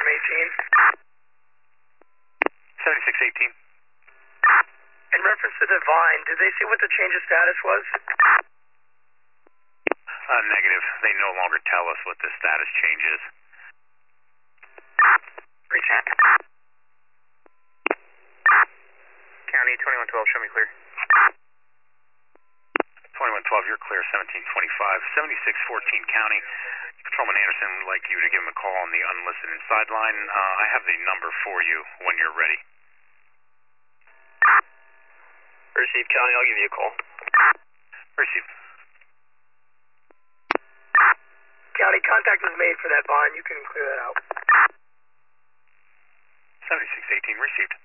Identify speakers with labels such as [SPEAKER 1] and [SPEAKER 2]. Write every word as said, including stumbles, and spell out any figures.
[SPEAKER 1] from eighteen.
[SPEAKER 2] seventy-six eighteen.
[SPEAKER 1] In reference to Divine, did they see what the change of status was?
[SPEAKER 2] Uh, negative. They no longer tell us what the status change is.
[SPEAKER 1] Appreciate it.
[SPEAKER 3] County twenty-one twelve, show me clear.
[SPEAKER 2] twenty-one twelve, you're clear, seventeen twenty-five. seventy-six fourteen County. Patrolman Anderson would like you to give him a call on the unlisted inside line. Uh, I have the number for you when you're ready.
[SPEAKER 3] Received, County, I'll give you a call.
[SPEAKER 2] Received.
[SPEAKER 1] County, contact was made for that bond. You can clear that out.
[SPEAKER 2] seventy-six eighteen, received.